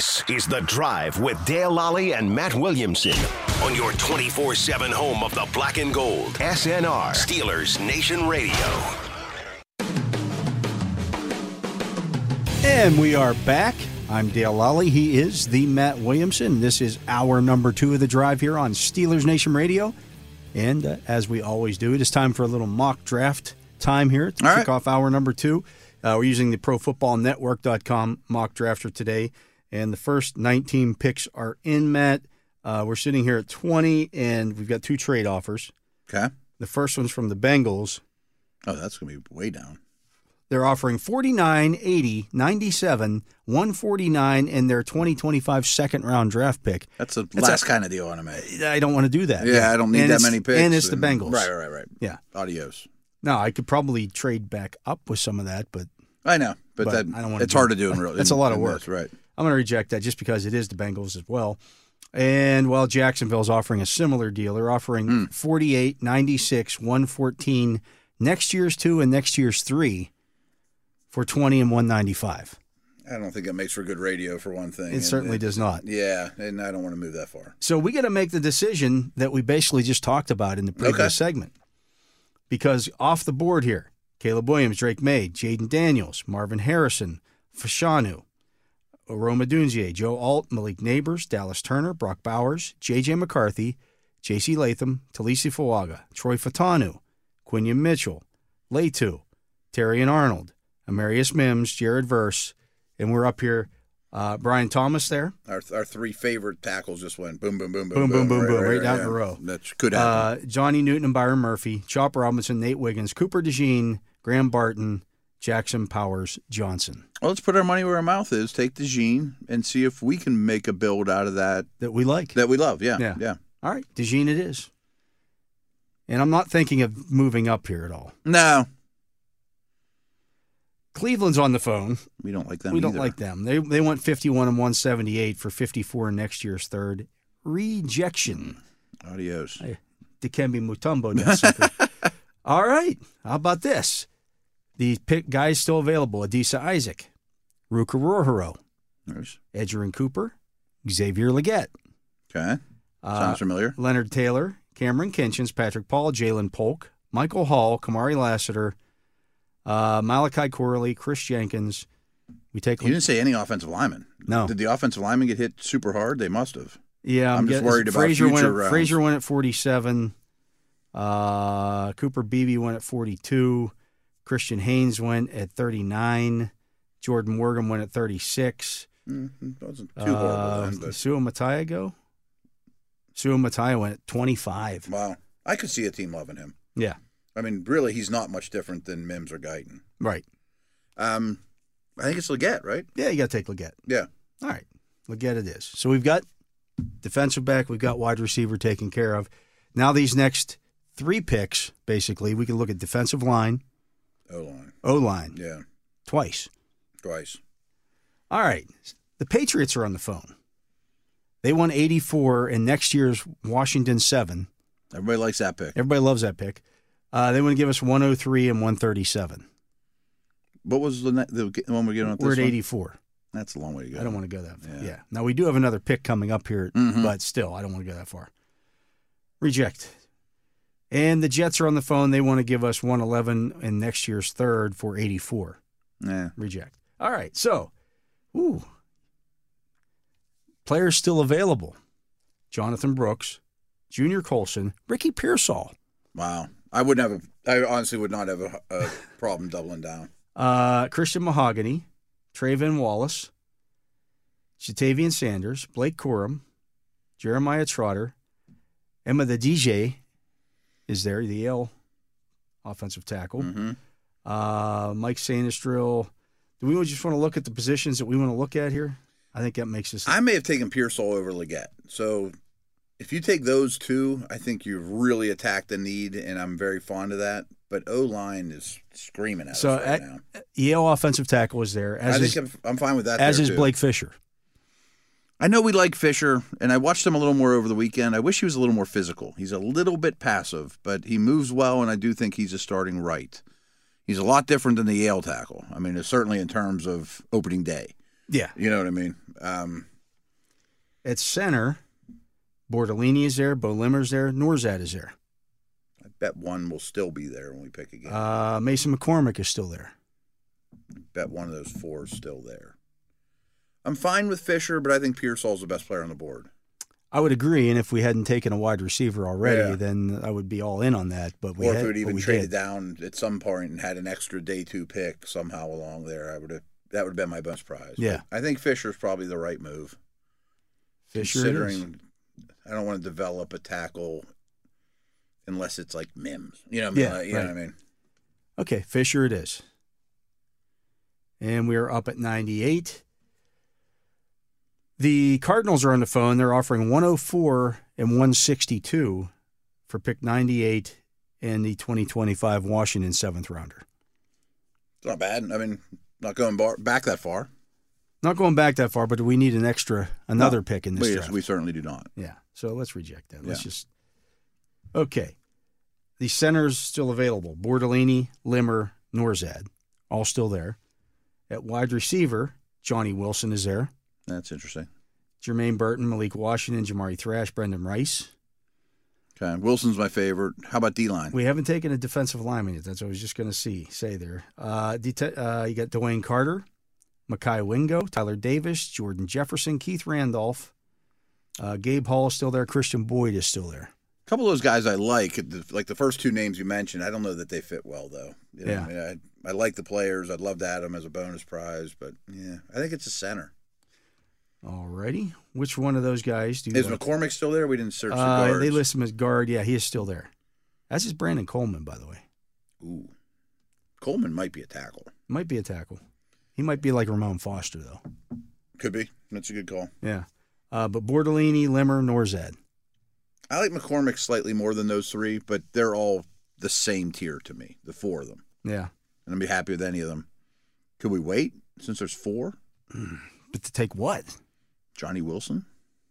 This is The Drive with Dale Lally and Matt Williamson on your 24/7 home of the black and gold. SNR, Steelers Nation Radio. And we are back. I'm Dale Lally. He is the Matt Williamson. This is hour number 2 of The Drive here on Steelers Nation Radio. And as we always do, it is time for a little mock draft time here to kick off hour number 2. We're using the ProFootballNetwork.com mock drafter today. And the first 19 picks are in, Matt. We're sitting here at 20, and we've got 2 trade offers. Okay. The first one's from the Bengals. Oh, that's going to be way down. They're offering 49, 80, 97, 149, and their 2025 second-round draft pick. That's the last kind of deal I want to make. I don't want to do that. Yeah, I don't need that many picks. And it's the Bengals. Right. Yeah. Adios. No, I could probably trade back up with some of that, but I know, but I don't want it's hard to do in real. That's a lot of work. Right. I'm going to reject that just because it is the Bengals as well. And while Jacksonville's offering a similar deal, they're offering 48, 96, 114, next year's 2 and next year's 3 for 20 and 195. I don't think it makes for good radio, for one thing. It certainly does not. Yeah, and I don't want to move that far. So we got to make the decision that we basically just talked about in the previous segment. Because off the board here, Caleb Williams, Drake May, Jaden Daniels, Marvin Harrison, Fashanu, Rome Odunze, Joe Alt, Malik Neighbors, Dallas Turner, Brock Bowers, J.J. McCarthy, J.C. Latham, Talisi Fuaga, Troy Fatanu, Quinion Mitchell, Latu, Terrion Arnold, Amarius Mims, Jared Verse, and we're up here. Brian Thomas there. Our 3 favorite tackles just went boom, boom, boom, boom, boom, boom, boom, right down the row. That could happen. Johnny Newton and Byron Murphy, Chop Robinson, Nate Wiggins, Cooper DeJean, Graham Barton, Jackson Powers Johnson. Well, let's put our money where our mouth is. Take DeJean and see if we can make a build out of that we like, that we love. Yeah. All right, DeJean it is. And I'm not thinking of moving up here at all. No. Cleveland's on the phone. We don't like them. We don't like them. They want 51 and 178 for 54 next year's 3rd. Rejection. Adios. Dikembe Mutombo does something. All right. How about this? The pick guys still available: Adisa Isaac, Ruka Rorhoro, Nice. Edgerrin Cooper, Xavier Leggett. Okay. Sounds familiar. Leonard Taylor, Cameron Kinchins, Patrick Paul, Jalen Polk, Michael Hall, Kamari Lassiter, Malachi Corley, Chris Jenkins. You didn't say any offensive linemen. No. Did the offensive linemen get hit super hard? They must have. Yeah, I'm just worried about future rounds. Frazier went at 47. Cooper Beebe went at 42. Christian Haynes went at 39. Jordan Morgan went at 36. Wasn't too horrible then, but... Sua Matai go? Sua Matai went at 25. Wow. I could see a team loving him. Yeah. I mean, really, he's not much different than Mims or Guyton. Right. I think it's Leggett, right? Yeah, you got to take Leggett. Yeah. All right. Leggett it is. So we've got defensive back, we've got wide receiver taken care of. Now these next 3 picks, basically, we can look at defensive line. O-line. Yeah. Twice. All right. The Patriots are on the phone. They won 84 in next year's Washington 7. Everybody likes that pick. Everybody loves that pick. They want to give us 103 and 137. What was the one we're getting on this We're at one? 84. That's a long way to go. I don't want to go that far. Yeah. Now, we do have another pick coming up here, but still, I don't want to go that far. Reject. And the Jets are on the phone. They want to give us 111 in next year's 3rd for 84. Yeah. Reject. All right. So, players still available. Jonathan Brooks, Junior Colson, Ricky Pearsall. Wow. I honestly would not have a problem doubling down. Christian Mahogany, Trayvon Wallace, Jatavian Sanders, Blake Corum, Jeremiah Trotter, Emma the DJ is there, the Yale offensive tackle. Mike Sanistrill. Do we just want to look at the positions that we want to look at here? I think that makes us... I may have taken Pearsall over Leggett. So if you take those 2, I think you've really attacked the need, and I'm very fond of that. But O-line is screaming at us right now. Yale offensive tackle is there. I'm fine with that. As is Blake Fisher. I know we like Fisher, and I watched him a little more over the weekend. I wish he was a little more physical. He's a little bit passive, but he moves well, and I do think he's a starting right. He's a lot different than the Yale tackle. I mean, certainly in terms of opening day. Yeah. You know what I mean? At center, Bortolini is there, Bo Limmer's there, Norzad is there. I bet one will still be there when we pick again. Mason McCormick is still there. I bet one of those four is still there. I'm fine with Fisher, but I think Pearsall's the best player on the board. I would agree, and if we hadn't taken a wide receiver already, then I would be all in on that. But we or if had, we would even we traded did. down at some point and had an extra day 2 pick somehow along there, that would have been my bonus prize. Yeah. But I think Fisher's probably the right move. Fisher Considering I don't want to develop a tackle unless it's like Mims. You know what I mean? You know what I mean? Okay, Fisher it is. And we are up at 98. The Cardinals are on the phone. They're offering 104 and 162 for pick 98 and the 2025 Washington 7th rounder. It's not bad. I mean, not going back that far. Not going back that far, but do we need another pick in this draft? We certainly do not. Yeah, so let's reject that. Okay. The center's still available. Bortolini, Limmer, Norzad, all still there. At wide receiver, Johnny Wilson is there. That's interesting. Jermaine Burton, Malik Washington, Jamari Thrash, Brendan Rice. Okay, Wilson's my favorite. How about D-line? We haven't taken a defensive lineman yet. That's what I was just going to say there. You got Dwayne Carter, Mekhi Wingo, Tyler Davis, Jordan Jefferson, Keith Randolph, Gabe Hall is still there. Christian Boyd is still there. A couple of those guys I like the first two names you mentioned. I don't know that they fit well, though. You know, Yeah. I mean, I like the players. I'd love to add them as a bonus prize, but yeah, I think it's a center. All righty. Which one of those guys do you Is like? McCormick still there? We didn't search the guards. They list him as guard. Yeah, he is still there. That's just Brandon Coleman, by the way. Ooh. Coleman might be a tackle. Might be a tackle. He might be like Ramon Foster, though. Could be. That's a good call. Yeah. But Bortolini, Limmer, Norzad. I like McCormick slightly more than those three, but they're all the same tier to me, the four of them. Yeah. And I'd be happy with any of them. Could we wait since there's four? But to take what? Johnny Wilson?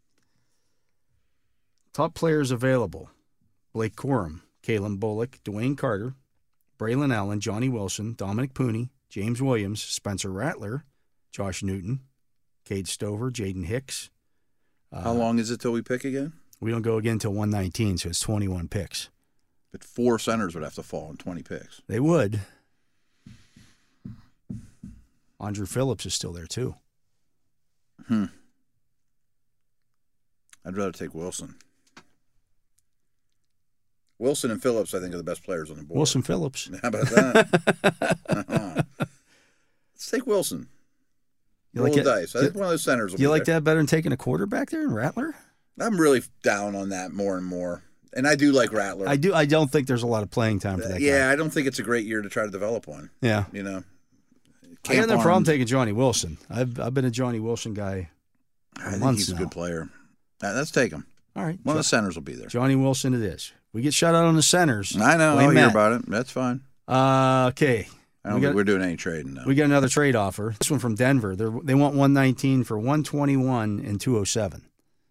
Top players available. Blake Corum, Kalen Bullock, Dwayne Carter, Braylon Allen, Johnny Wilson, Dominic Pooney, James Williams, Spencer Rattler, Josh Newton, Cade Stover, Jaden Hicks. How long is it till we pick again? We don't go again until 119, so it's 21 picks. But 4 centers would have to fall in 20 picks. They would. Andrew Phillips is still there, too. I'd rather take Wilson. Wilson and Phillips, I think, are the best players on the board. Wilson Phillips. How about that? Let's take Wilson. You Roll like the it? dice. I think one of those centers will Do you be like there. that better than taking a quarterback there in Rattler? I'm really down on that more and more. And I do like Rattler. I do. I don't think there's a lot of playing time for that Yeah, guy. I don't think it's a great year to try to develop one. Yeah. You know, I got no Camp problem Arms. taking Johnny Wilson. I've been a Johnny Wilson guy for I think months he's a now. good player. Let's take him. All right. One of the centers will be there. Johnny Wilson it is. We get shut out on the centers. I know. Blame I'll hear Matt. about it. That's fine. Okay. I don't think we're doing any trading now. We got another trade offer. This one from Denver. They want 119 for 121 and 207.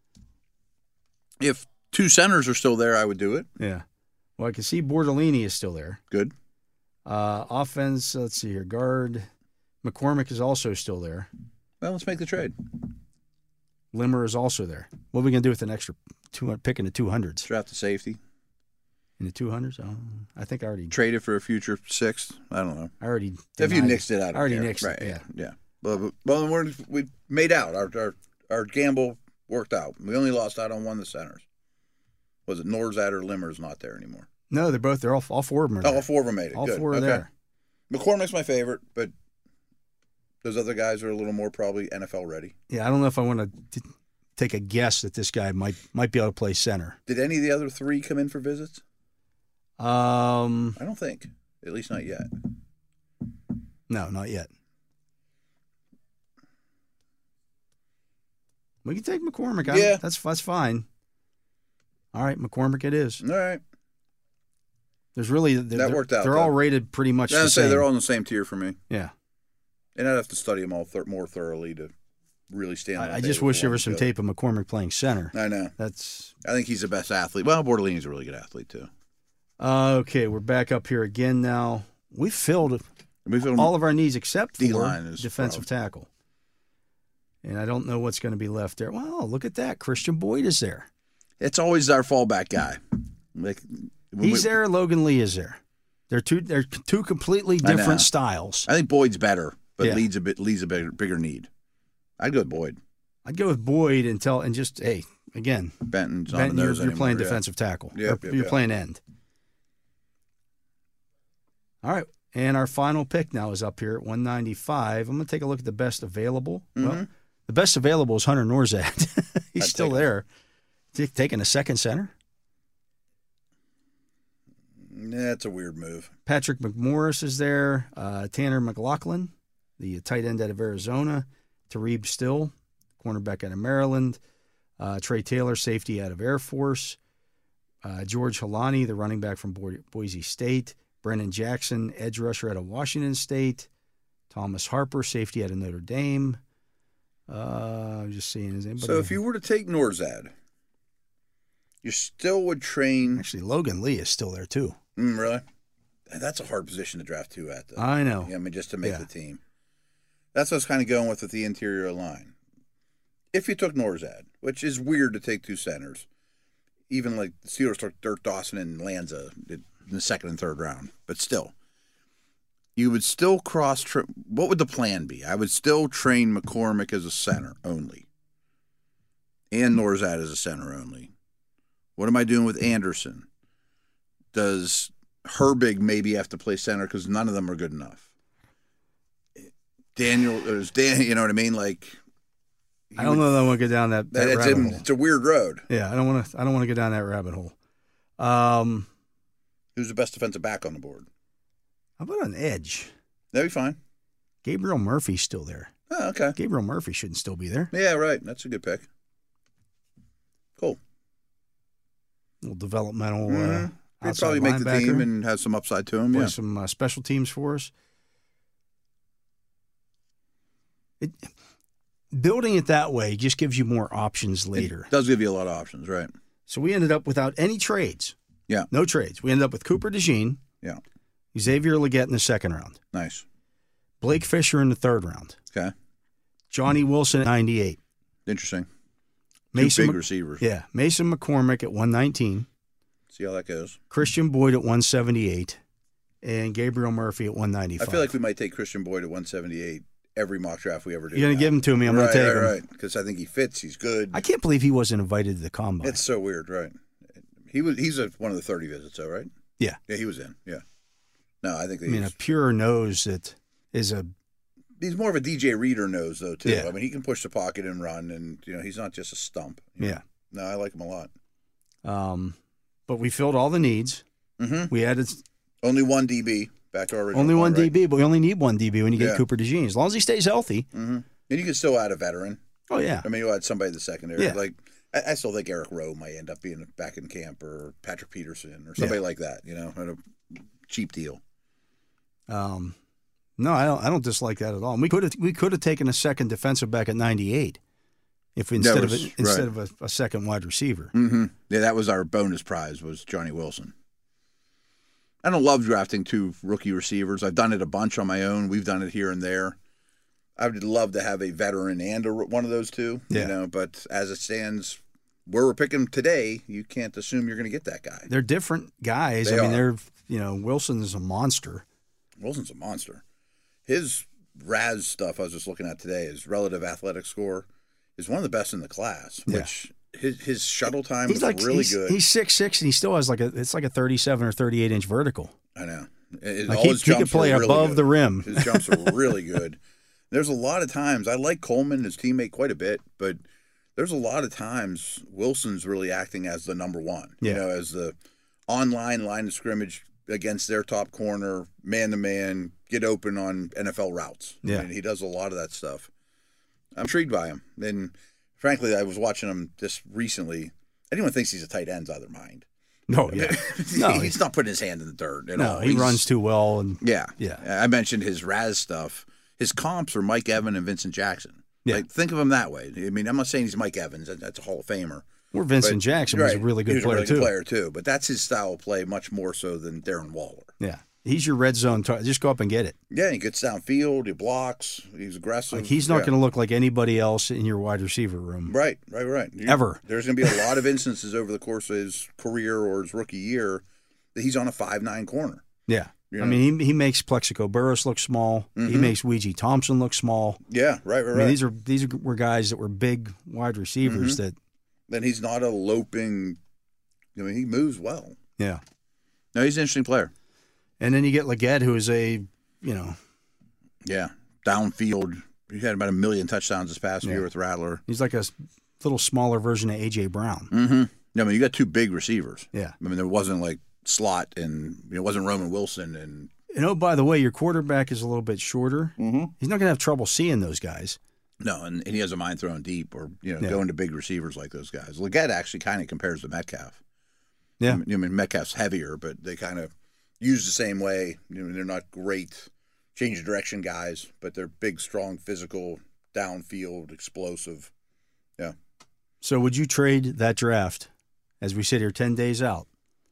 If 2 centers are still there, I would do it. Yeah. Well, I can see Bortolini is still there. Good. Offense, let's see here. Guard, McCormick is also still there. Well, let's make the trade. Limmer is also there. What are we going to do with an extra pick in the 200s? Draft the safety. In the 200s? Oh, I think I already Trade it for a future 6th. I don't know. I already If you denied nixed it out. I already there. nixed right. it. Yeah. Well, we made out. Our gamble worked out. We only lost out on one of the centers. Was it Norzad or Limmer's not there anymore? No, they're all 4 of them are there. All 4 of them made it. All Good. 4 are Okay. there. McCormick's my favorite, but those other guys are a little more probably NFL ready. Yeah, I don't know if I want to take a guess that this guy might be able to play center. Did any of the other 3 come in for visits? I don't think. At least not yet. No, not yet. We can take McCormick. Yeah. That's fine. All right, McCormick it is. All right. There's really That worked out, They're all though. rated pretty much Yeah, the I'd say same. they're all in the same tier for me. Yeah. And I'd have to study them all more thoroughly to really stand on I just wish there was some tape of McCormick playing center. I know. That's I think he's the best athlete. Well, Bortolini's a really good athlete, too. okay. We're back up here again now. We filled We feel all of our needs except for D-line is defensive tackle. And I don't know what's going to be left there. Well, look at that. Christian Boyd is there. It's always our fallback guy. Like He's there. Logan Lee is there. They're two completely different styles. I think Boyd's better, but Yeah. Lee's a bigger need. I'd go with Boyd. I'd go with Boyd and just, hey, again, Benton's on Benton, the you're nose anymore, playing yeah. defensive tackle. Yep, You're yep. playing end. All right. And our final pick now is up here at 195. I'm going to take a look at the best available. Well, the best available is Hunter Norzad. He's I'd still take there. Taking a second center. That's a weird move. Patrick McMorris is there. Tanner McLaughlin, the tight end out of Arizona. Tareeb Still, cornerback out of Maryland. Trey Taylor, safety out of Air Force. George Halani, the running back from Boise State. Brennan Jackson, edge rusher out of Washington State. Thomas Harper, safety out of Notre Dame. I'm just seeing, is anybody? So if you were to take Norzad, you still would train. Actually, Logan Lee is still there too. Really? That's a hard position to draft two at, though. I know. Yeah, I mean, just to make Yeah. the team. That's what I was kind of going with the interior line. If you took Norzad, which is weird to take two centers, even like the Steelers took Dirk Dawson and Lanza in the second and third round, but still, you would still what would the plan be? I would still train McCormick as a center only, and Norzad as a center only. What am I doing with Anderson? Does Herbig maybe have to play center because none of them are good enough? Daniel, you know what I mean? Like, I don't know that I want to go down that rabbit hole. It's a weird road. Yeah, I don't want to go down that rabbit hole. Who's the best defensive back on the board? How about an edge? That'd be fine. Gabriel Murphy's still there. Oh, okay. Gabriel Murphy shouldn't still be there. Yeah, right. That's a good pick. Cool. little developmental. He'd outside probably make the linebacker. team and have some upside to him. Play Yeah. some special teams for us. Building it that way just gives you more options later. It does give you a lot of options, right? So we ended up without any trades. Yeah. No trades. We ended up with Cooper DeJean, Yeah. Xavier Legette in the second round, Nice. Blake Fisher in the third round, Okay. Johnny Wilson at 98. Interesting. Mason Two big receivers. Yeah, Mason McCormick at 119, See how that goes. Christian Boyd at 178, and Gabriel Murphy at 195. I feel like we might take Christian Boyd at 178 every mock draft we ever do. You're going to now. give him to me. I'm going to take him. Right, because I think he fits. He's good. I can't believe he wasn't invited to the combine. It's so weird, right? He's one of the 30 visits, though, right? Yeah. Yeah, he was in. Yeah. No, I think I mean, a pure nose that is a he's more of a DJ Reader nose, though, too. Yeah. I mean, he can push the pocket and run, and he's not just a stump. yeah. No, I like him a lot. But we filled all the needs. Mm-hmm. We added Only one DB back to our original. only one point, right? DB, but we only need one DB when you get Yeah. Cooper DeJean. As long as he stays healthy. Mm-hmm. And you can still add a veteran. Oh yeah. I mean, you add somebody in the secondary. Yeah. Like I still think Eric Rowe might end up being back in camp, or Patrick Peterson, or somebody like that. At a cheap deal. No, I don't dislike that at all. And we could have taken a second defensive back at 98 if instead of a second wide receiver. Mm-hmm. Yeah, that was our bonus prize, was Johnny Wilson. I don't love drafting two rookie receivers. I've done it a bunch on my own. We've done it here and there. I would love to have a veteran and one of those two. Yeah. But as it stands, where we're picking today, you can't assume you're going to get that guy. They're different guys. They are. Wilson is a monster. Wilson's a monster. His RAS stuff I was just looking at today, his relative athletic score, is one of the best in the class. Yeah. Which his shuttle time is He's really good. He's 6'6", and he still has it's like a 37 or 38 inch vertical. I know. Like he could play above the rim. His jumps are really good. There's a lot of times I like Coleman, his teammate, quite a bit, but there's a lot of times Wilson's really acting as the number one. Yeah. As the online line of scrimmage against their top corner, man to man, get open on NFL routes. Yeah. He does a lot of that stuff. I'm intrigued by him. And frankly, I was watching him just recently. Anyone thinks he's a tight end's out of their mind. No, yeah. No, he's not putting his hand in the dirt at all. He runs too well. And Yeah. Yeah. I mentioned his RAS stuff. His comps are Mike Evans and Vincent Jackson. Yeah. Like, think of him that way. I mean, I'm not saying he's Mike Evans. That's a Hall of Famer. Or Vincent Jackson was a really good he was player, a really too. good player, too. But that's his style of play much more so than Darren Waller. Yeah. he's your red zone target. Just go up and get it. Yeah, he gets downfield. He blocks. He's aggressive. Like he's not going to look like anybody else in your wide receiver room. Right. Ever. There's going to be a lot of instances over the course of his career or his rookie year that he's on a 5'9" corner. Yeah. You know? I mean, he makes Plexico Burress look small. He makes Ouija Thompson look small. Yeah, right. I mean, these were guys that were big wide receivers that. Then he's not a loping. I mean, he moves well. Yeah. No, he's an interesting player. And then you get Legette, who is downfield. He had about 1 million touchdowns this past year with Rattler. He's like a little smaller version of A.J. Brown. Mm-hmm. I mean, you got two big receivers. Yeah. I mean, there wasn't like slot and it wasn't Roman Wilson and. Oh, by the way, your quarterback is a little bit shorter. Mm-hmm. He's not going to have trouble seeing those guys. No, and he has a mind throwing deep or going to big receivers like those guys. Legette actually kind of compares to Metcalf. Yeah, I mean Metcalf's heavier, but they kind of use the same way. They're not great change of direction guys, but they're big, strong, physical, downfield, explosive. Yeah. So would you trade that draft as we sit here 10 days out?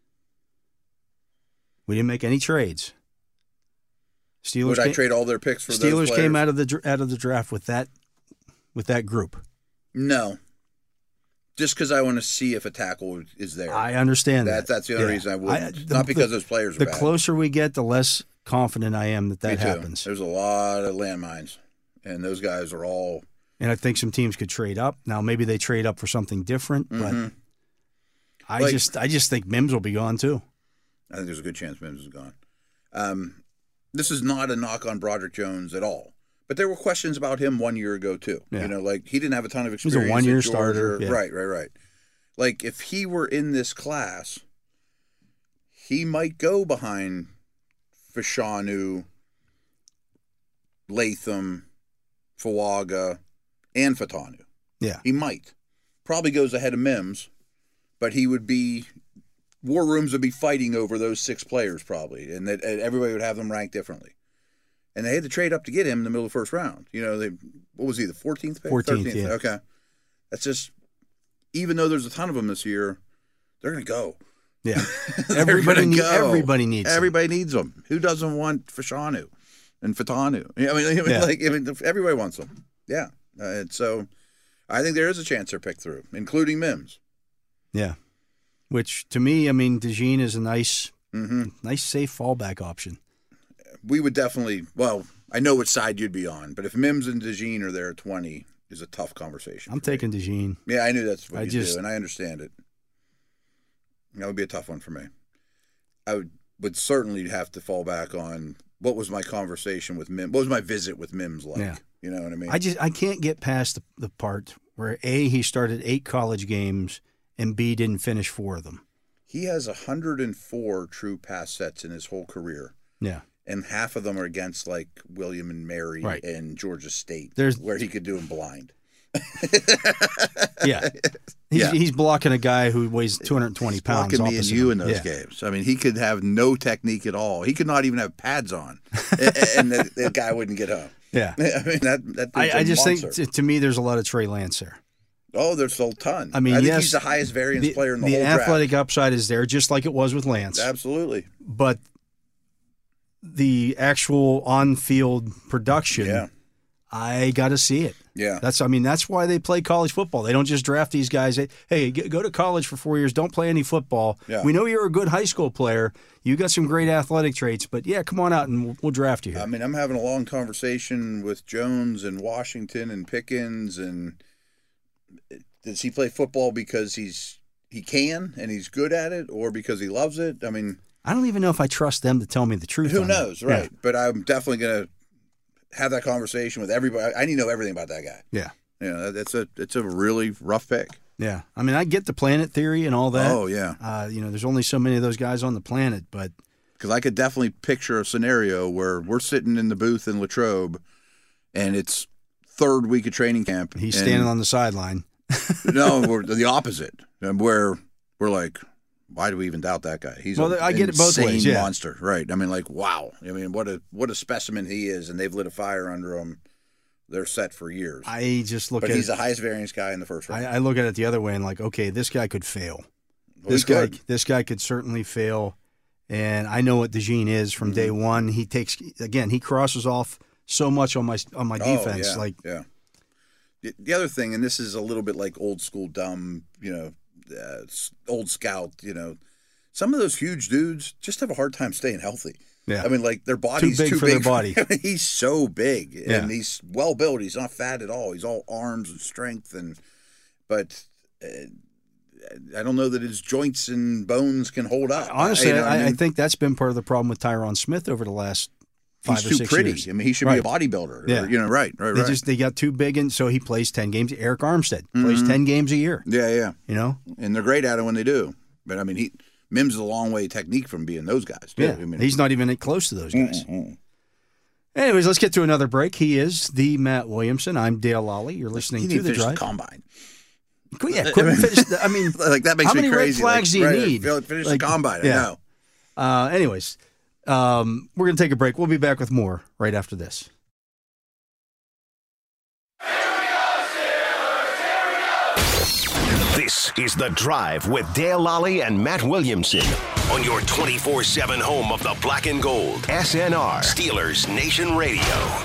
We didn't make any trades. Would I trade all their picks for those Steelers players? came out of the draft with that group. No. Just because I want to see if a tackle is there. I understand that. That's the only reason I wouldn't. Not because those players are the bad. The closer we get, the less confident I am that happens. There's a lot of landmines, and those guys are all. And I think some teams could trade up. Now maybe they trade up for something different, but I just think Mims will be gone too. I think there's a good chance Mims is gone. This is not a knock on Broderick Jones at all. But there were questions about him 1 year ago, too. Yeah. Like he didn't have a ton of experience. He's a one-year starter. Yeah. Right. Like if he were in this class, he might go behind Fashanu, Latham, Fawaga, and Fatanu. Yeah. He might. Probably goes ahead of Mims, but he would be – war rooms would be fighting over those 6 players probably, and that everybody would have them ranked differently. And they had to trade up to get him in the middle of the first round. What was he, the 14th pick? 14th, yeah. Okay. That's just – even though there's a ton of them this year, they're going to go. Yeah. Everybody needs them. Everybody needs them. Who doesn't want Fashanu and Fatanu? Everybody wants them. Yeah. And so I think there is a chance they're picked through, including Mims. Yeah. Which, to me, I mean, DeJean is a nice, safe fallback option. We would definitely – well, I know which side you'd be on, but if Mims and DeJean are there at 20 is a tough conversation. I'm taking DeJean. Yeah, I knew that's what you do, and I understand it. That would be a tough one for me. I would certainly have to fall back on what was my conversation with Mims. What was my visit with Mims like? Yeah. You know what I mean? I can't get past the part where A, he started 8 college games, and B, didn't finish 4 of them. He has 104 true pass sets in his whole career. Yeah. And half of them are against like William and Mary and Georgia State, where he could do them blind. Yeah. He's blocking a guy who weighs 220 pounds. Blocking me and you in those games. I mean, he could have no technique at all. He could not even have pads on, and the guy wouldn't get home. Yeah. I mean, I just think, to me, there's a lot of Trey Lance there. Oh, there's a ton. I mean, I think he's the highest variance player in the whole draft. The athletic upside is there, just like it was with Lance. Absolutely. But the actual on-field production, I got to see it. Yeah. That's why they play college football. They don't just draft these guys. Hey, go to college for 4 years. Don't play any football. Yeah. We know you're a good high school player. You got some great athletic traits, but come on out and we'll draft you here. I mean, I'm having a long conversation with Jones and Washington and Pickens, and does he play football because he can and he's good at it, or because he loves it? I mean, I don't even know if I trust them to tell me the truth. Who knows, right? Yeah. But I'm definitely going to have that conversation with everybody. I need to know everything about that guy. Yeah. It's a really rough pick. Yeah. I mean, I get the planet theory and all that. Oh, yeah. There's only so many of those guys on the planet, but. Because I could definitely picture a scenaririo where we're sitting in the booth in Latrobe and it's 3rd week of training camp. He's standing on the sideline. No, we're the opposite. Where we're like, why do we even doubt that guy? He's I get it both ways. Yeah. Monster, right? I mean, like, wow. I mean, what a specimen he is, and they've lit a fire under him. They're set for years. I just look but at he's the highest variance guy in the first round. I look at it the other way and like, okay, this guy could fail. Well, this guy could certainly fail, And I know what DeJean is from day one. He crosses off so much on my defense. The other thing, and this is a little bit like old school dumb, old scout, some of those huge dudes just have a hard time staying healthy. Yeah. I mean, like their body's too big for their body. I mean, he's so big and he's well built. He's not fat at all. He's all arms and strength, but I don't know that his joints and bones can hold up. Honestly, I think that's been part of the problem with Tyron Smith over the last 5 or 6 years. He's too pretty. I mean, he should be a bodybuilder. Yeah. Right. They got too big, and so he plays 10 games. Eric Armstead plays 10 games a year. Yeah. And they're great at it when they do. But I mean, Mims is a long way technique from being those guys, too. Yeah. I mean, he's not even close to those guys. Anyways, let's get to another break. He is the Matt Williamson. I'm Dale Lally. You're listening to The Drive. The combine. Yeah, couldn't finish. I mean, like that makes me crazy. How many red flags do you need? Finish the combine. Yeah. I know. Anyways, we're going to take a break. We'll be back with more right after this. This is The Drive with Dale Lally and Matt Williamson on your 24/7 home of the black and gold. SNR, Steelers Nation Radio.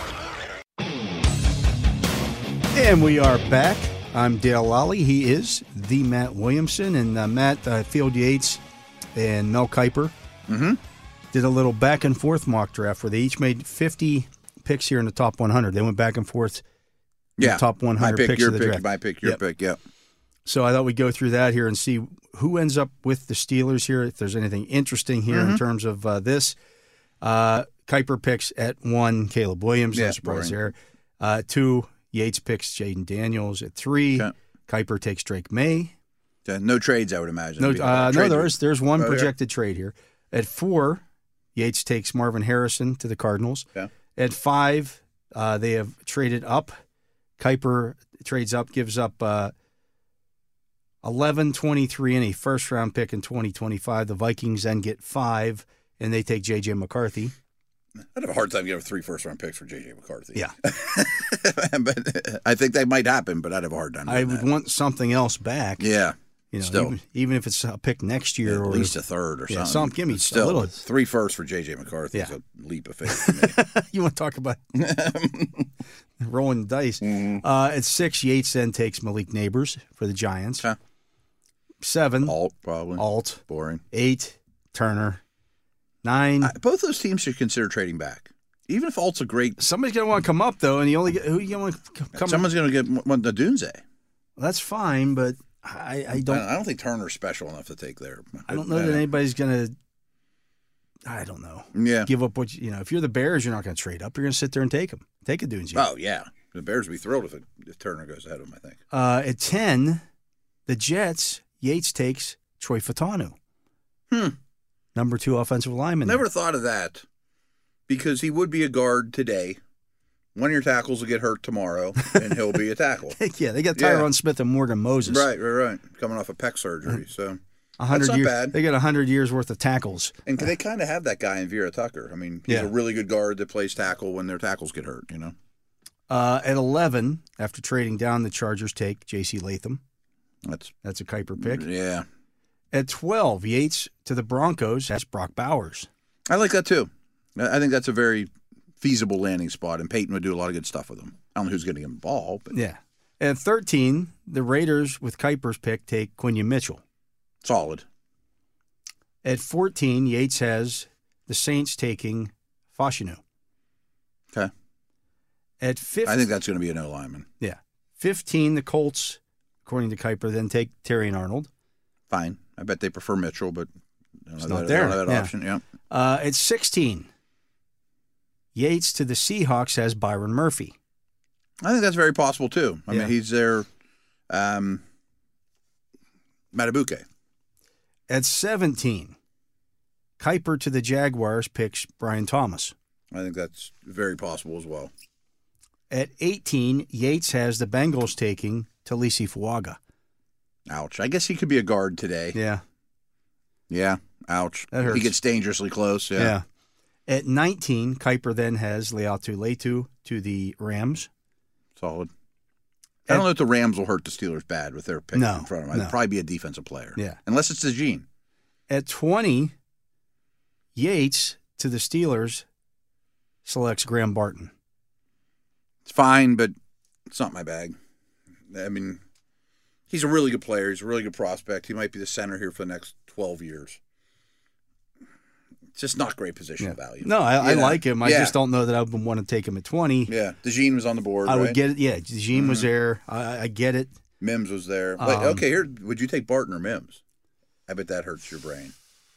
And we are back. I'm Dale Lally. He is the Matt Williamson. And Matt, Field Yates and Mel Kiper did a little back and forth mock draft where they each made 50 picks here in the top 100. They went back and forth. Yeah. Top 100 my pick, picks your of the pick, draft. my pick, your pick. Yep. So I thought we'd go through that here and see who ends up with the Steelers here, if there's anything interesting here in terms of this. Kiper picks at 1, Caleb Williams. No surprise there. 2, Yates picks Jaden Daniels. At 3, Kiper takes Drake May. No trades, I would imagine. No, there's one projected trade here. At 4, Yates takes Marvin Harrison to the Cardinals. Yeah. At 5, they have traded up. Kiper trades up, gives up 11, 23, and a first-round pick in 2025. The Vikings then get 5, and they take J.J. McCarthy. I'd have a hard time getting 3 first-round picks for J.J. McCarthy. Yeah. But I think that might happen, but I'd have a hard time doing I would that. want something else back. Yeah. Still. Even if it's a pick next year. At or least a third or something. Give me still, a little. 3 firsts for J.J. McCarthy is a leap of faith for me. You want to talk about rolling the dice. At 6, Yates then takes Malik Neighbors for the Giants. 7, Alt, probably. Boring. 8, Turner. 9. Both those teams should consider trading back. Even if Alt's a great... Somebody's going to want to come up, though, and you only get... Who you going to come Someone's going to get the Dunze. Well, that's fine, but I don't think Turner's special enough to take there. I don't know that anybody's going to... I don't know. Yeah. Give up what... if you're the Bears, you're not going to trade up. You're going to sit there and take him. Take a Dunze. Oh, yeah. The Bears would be thrilled if Turner goes ahead of him, I think. At 10, the Jets... Yates takes Troy Fatanu. Number 2 offensive lineman. Never thought of that because he would be a guard today. One of your tackles will get hurt tomorrow, and he'll be a tackle. Yeah, they got Tyron Smith and Morgan Moses. Right. Coming off a pec surgery, so 100 that's not years, bad. They got 100 years worth of tackles. And they kind of have that guy in Vera Tucker. I mean, he's a really good guard that plays tackle when their tackles get hurt, At 11, after trading down, the Chargers take J.C. Latham. That's a Kiper pick. Yeah. At 12, Yates to the Broncos has Brock Bowers. I like that too. I think that's a very feasible landing spot, and Peyton would do a lot of good stuff with him. I don't know who's going to get involved. But. Yeah. At 13, the Raiders with Kiper's pick take Quinion Mitchell. Solid. At 14, Yates has the Saints taking Fashanu. Okay. At 15, I think that's going to be a no lineman. Yeah. 15, the Colts, according to Kiper, then take Terrion Arnold. Fine. I bet they prefer Mitchell, but it's not there. That option. Yeah. At 16, Yates to the Seahawks has Byron Murphy. I think that's very possible too. I mean, he's their Matabuke. At 17, Kiper to the Jaguars picks Brian Thomas. I think that's very possible as well. At 18, Yates has the Bengals taking Talisi Fuaga. Ouch. I guess he could be a guard today. Yeah. Yeah. Ouch. That hurts. He gets dangerously close. Yeah. At 19, Kiper then has Leatu Letu to the Rams. Solid. I don't know if the Rams will hurt the Steelers bad with their pick in front of them. No. It'll probably be a defensive player. Yeah. Unless it's the Gene. At 20, Yates to the Steelers selects Graham Barton. It's fine, but it's not my bag. I mean, he's a really good player. He's a really good prospect. He might be the center here for the next 12 years. It's just not great position value. No, I like him. I just don't know that I would want to take him at 20. Yeah, DeJean was on the board, I would get it. Yeah, DeJean was there. I get it. Mims was there. But, okay, here, would you take Barton or Mims? I bet that hurts your brain.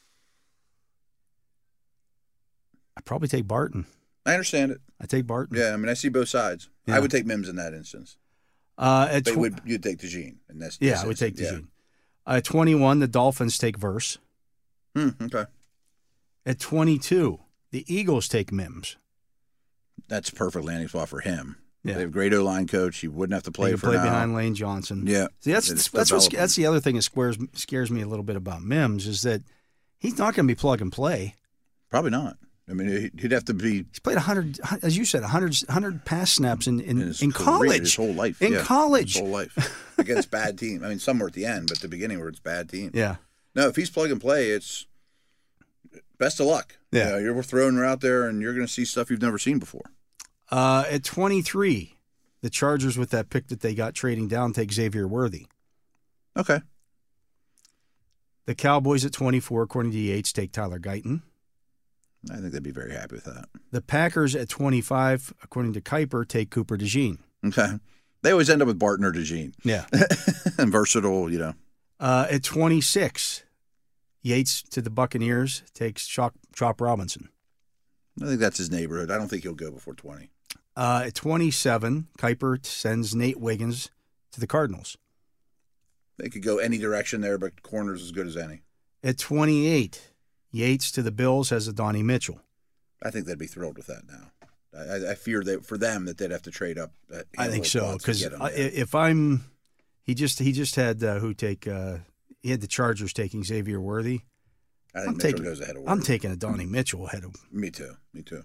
I'd probably take Barton. I understand it. I take Barton. Yeah, I mean, I see both sides. Yeah. I would take Mims in that instance. You'd take DeJean. I would take DeJean. At 21, the Dolphins take Verse. Okay. At 22, the Eagles take Mims. That's a perfect landing spot for him. Yeah. They have a great O-line coach. He wouldn't have to play he for play now. behind Lane Johnson. Yeah. See, that's the other thing that scares me a little bit about Mims is that he's not going to be plug and play. Probably not. I mean, he'd have to be. He's played 100, as you said, 100 pass snaps in college. His whole life. College. His whole life. Against bad teams. I mean, some were at the end, but at the beginning where it's bad teams. Yeah. No, if he's plug and play, it's best of luck. Yeah. You're throwing her out there, and you're going to see stuff you've never seen before. At 23, the Chargers, with that pick that they got trading down, take Xavier Worthy. Okay. The Cowboys at 24, according to Yates, take Tyler Guyton. I think they'd be very happy with that. The Packers at 25, according to Kuiper, take Cooper DeJean. Okay. They always end up with Barton or DeJean. Yeah. And versatile, At 26, Yates to the Buccaneers takes Chop Robinson. I think that's his neighborhood. I don't think he'll go before 20. At 27, Kuiper sends Nate Wiggins to the Cardinals. They could go any direction there, but corner's as good as any. At 28, Yates to the Bills has Adonai Mitchell. I think they'd be thrilled with that now. I fear that for them that they'd have to trade up. I think so, because if I'm, he just had he had the Chargers taking Xavier Worthy. I think Mitchell goes ahead of Worthy. I'm taking Adonai Mitchell ahead of. Me too.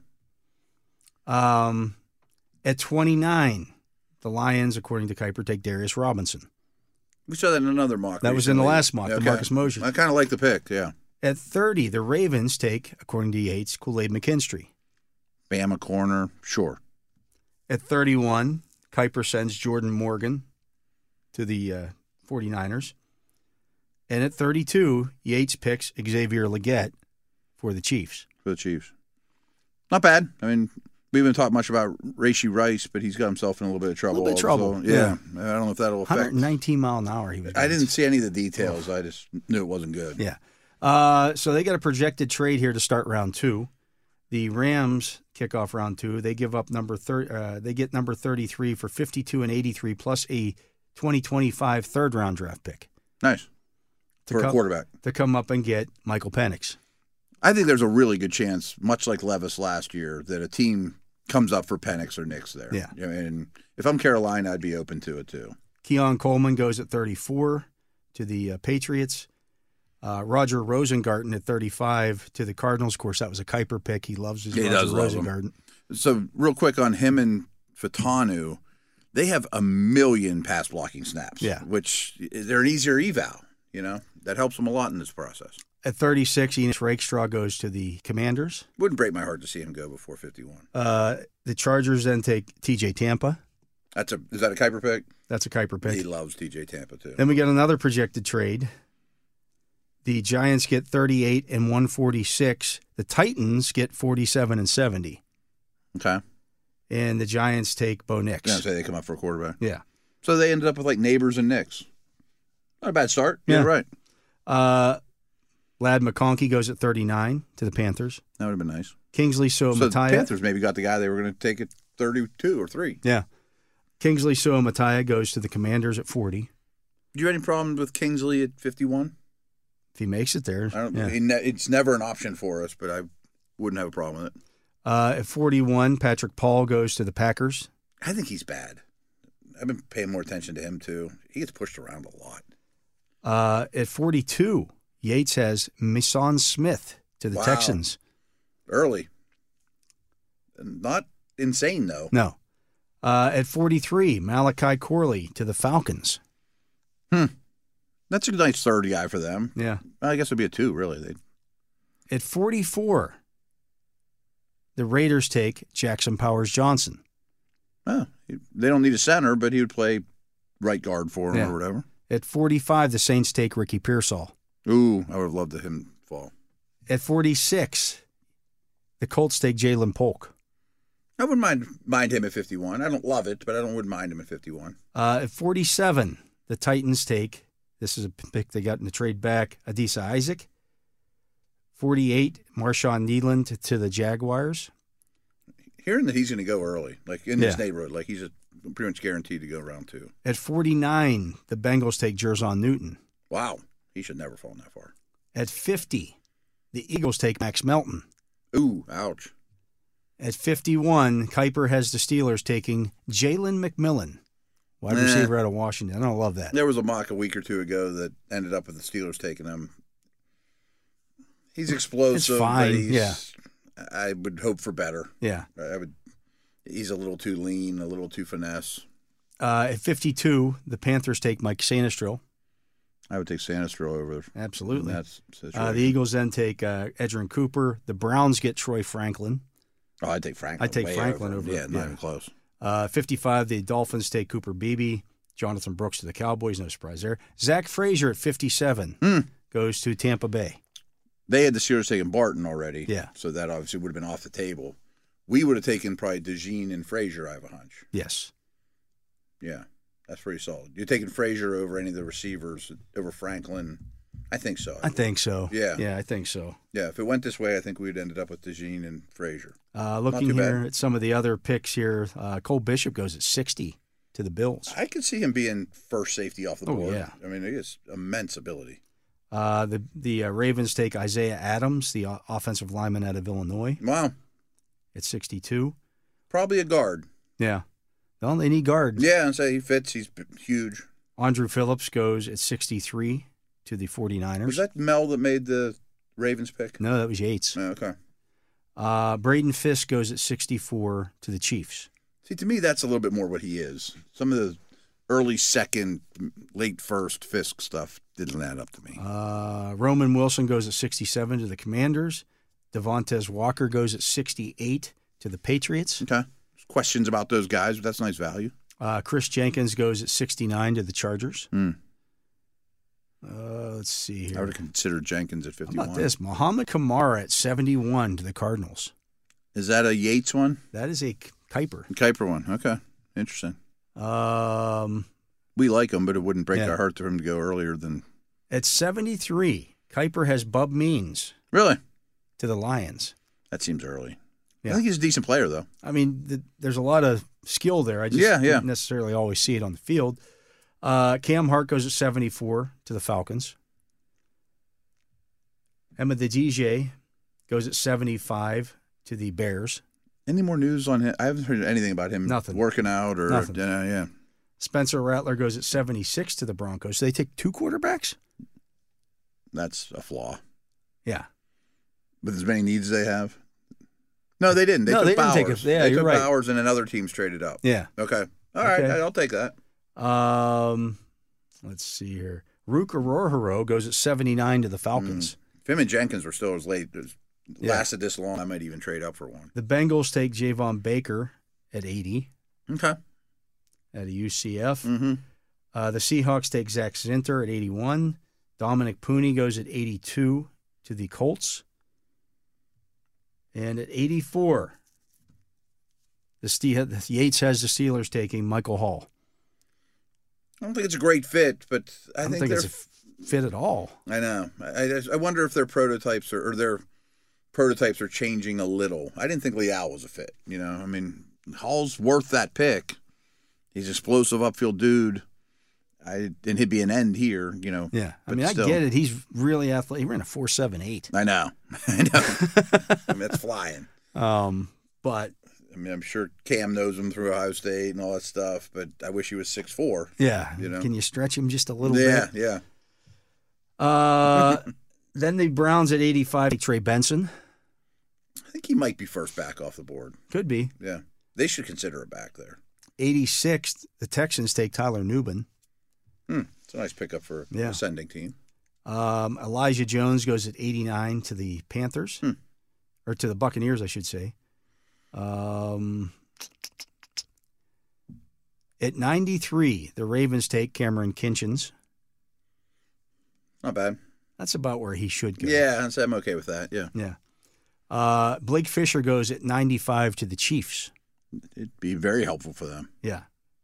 At 29, the Lions, according to Kuiper, take Darius Robinson. We saw that in another mock. That was in the last mock, the Marcus Mosier. I kind of like the pick, yeah. At 30, the Ravens take, according to Yates, Kool-Aid McKinstry. Bama corner, sure. At 31, Kuiper sends Jordan Morgan to the 49ers. And at 32, Yates picks Xavier Legette for the Chiefs. Not bad. I mean, we haven't talked much about Rashee Rice, but he's got himself in a little bit of trouble. Yeah. I don't know if that'll affect. 119 mile an hour he was going. I didn't see any of the details. I just knew it wasn't good. Yeah. So they got a projected trade here to start round 2. The Rams kick off round 2. They give up they get number 33 for 52 and 83 plus a 2025 third-round draft pick. Nice. For a quarterback. To come up and get Michael Penix. I think there's a really good chance, much like Levis last year, that a team comes up for Penix or Nix there. Yeah. And if I'm Carolina, I'd be open to it too. Keon Coleman goes at 34 to the Patriots. Roger Rosengarten at 35 to the Cardinals. Of course, that was a Kuiper pick. He loves his Rosengarten. So real quick on him and Fatanu, they have 1 million pass blocking snaps, which they're an easier eval. That helps them a lot in this process. At 36, Enos Rakestraw goes to the Commanders. Wouldn't break my heart to see him go before 51. The Chargers then take TJ Tampa. Is that a Kuiper pick? That's a Kuiper pick. He loves TJ Tampa too. Then we get another projected trade. The Giants get 38 and 146. The Titans get 47 and 70. Okay. And the Giants take Bo Nix. Yeah, say they come up for a quarterback. Yeah. So they ended up with like Neighbors and Nix. Not a bad start. Yeah, right. Lad McConkey goes at 39 to the Panthers. That would have been nice. Kingsley Suamataia. The Panthers maybe got the guy they were going to take at 32 or 3. Yeah. Kingsley Suamataia goes to the Commanders at 40. Do you have any problem with Kingsley at 51? If he makes it there. It's never an option for us, but I wouldn't have a problem with it. At 41, Patrick Paul goes to the Packers. I think he's bad. I've been paying more attention to him, too. He gets pushed around a lot. At 42, Yates has Mason Smith to the Texans. Early. Not insane, though. No. At 43, Malachi Corley to the Falcons. That's a nice third guy for them. Yeah. I guess it'd be a 2, really. At 44, the Raiders take Jackson Powers Johnson. Oh, they don't need a center, but he would play right guard for him or whatever. At 45, the Saints take Ricky Pearsall. Ooh, I would have loved him fall. At 46, the Colts take Jalen Polk. I wouldn't mind him at 51. I don't love it, but wouldn't mind him at 51. At 47, the Titans take, this is a pick they got in the trade back, Adisa Isaac. 48, Marshawn Needland to the Jaguars. Hearing that he's going to go early, like in this neighborhood, like he's pretty much guaranteed to go round 2. At 49, the Bengals take Jerzon Newton. Wow, he should never fall that far. At 50, the Eagles take Max Melton. Ooh, ouch. At 51, Kuiper has the Steelers taking Jalen McMillan, wide receiver out of Washington. I don't love that. There was a mock a week or two ago that ended up with the Steelers taking him. He's explosive. It's fine. But yeah. I would hope for better. Yeah. He's a little too lean, a little too finesse. At 52, the Panthers take Mike Sanistril. I would take Sanistril over. Absolutely. That's the Eagles then take Edgerrin Cooper. The Browns get Troy Franklin. Oh, I'd take Franklin. I'd take Franklin over. Yeah, not even close. 55, the Dolphins take Cooper Beebe. Jonathan Brooks to the Cowboys. No surprise there. Zach Frazier at 57 goes to Tampa Bay. They had the Steelers taking Barton already. Yeah. So that obviously would have been off the table. We would have taken probably DeJean and Frazier, I have a hunch. Yes. Yeah. That's pretty solid. You're taking Frazier over any of the receivers, over Franklin. I think so. I think so. Yeah. Yeah, I think so. Yeah, if it went this way, I think we'd ended up with DeJean and Frazier. Looking here at some of the other picks here, Cole Bishop goes at 60 to the Bills. I could see him being first safety off the board. Yeah. I mean, he has immense ability. The Ravens take Isaiah Adams, the offensive lineman out of Illinois. Wow. At 62. Probably a guard. Yeah. Well, they need guards. Yeah, and say he fits. He's huge. Andrew Phillips goes at 63 to the 49ers. Was that Mel that made the Ravens pick? No, that was Yates. Oh, okay. Braden Fisk goes at 64 to the Chiefs. See, to me, that's a little bit more what he is. Some of the early second, late first Fisk stuff didn't add up to me. Roman Wilson goes at 67 to the Commanders. Devontae Walker goes at 68 to the Patriots. Okay. There's questions about those guys, but that's nice value. Chris Jenkins goes at 69 to the Chargers. Let's see here. I would have considered Jenkins at 51. How about this? Muhammad Kamara at 71 to the Cardinals. Is that a Yates one? That is a Kuiper. Kuiper one. Okay. Interesting. We like him, but it wouldn't break our heart for him to go earlier than. At 73, Kuiper has Bub Means. Really? To the Lions. That seems early. Yeah. I think he's a decent player, though. I mean, there's a lot of skill there. I just didn't necessarily always see it on the field. Cam Hart goes at 74 to the Falcons. Emma DJ goes at 75 to the Bears. Any more news on him? I haven't heard anything about him working out or Nothing. Yeah. Spencer Rattler goes at 76 to the Broncos. So they take 2 quarterbacks? That's a flaw. Yeah. With as many needs they have? No, they didn't. They took Bowers. Didn't take they you're took right. Bowers and another team's traded up. Yeah. Okay. All right. I'll take that. Let's see here. Ruka Rorhoro goes at 79 to the Falcons. If him and Jenkins were still as lasted this long, I might even trade up for one. The Bengals take Javon Baker at 80. Okay. At a UCF. Mm-hmm. The Seahawks take Zach Zinter at 81. Dominic Pooney goes at 82 to the Colts. And at 84, Yates has the Steelers taking Michael Hall. I don't think it's a great fit, but I don't think it's a fit at all. I know. I wonder if their prototypes are changing a little. I didn't think Leal was a fit. You know, I mean, Hall's worth that pick. He's an explosive upfield dude. And he'd be an end here, you know. Yeah. I mean, still, I get it. He's really athletic. He ran a 4.78. I know. I mean, that's flying. But I mean, I'm sure Cam knows him through Ohio State and all that stuff, but I wish he was 6'4". Yeah. You know? Can you stretch him just a little bit? Yeah. Then the Browns at 85, Trey Benson. I think he might be first back off the board. Could be. Yeah. They should consider a back there. 86th, the Texans take Tyler Nubin. It's a nice pickup for an ascending team. Elijah Jones goes at 89 to the Panthers, or to the Buccaneers, I should say. At 93, the Ravens take Cameron Kinchens. Not bad. That's about where he should go. Yeah, I'm okay with that. Yeah. Yeah. Blake Fisher goes at 95 to the Chiefs. It'd be very helpful for them. Yeah.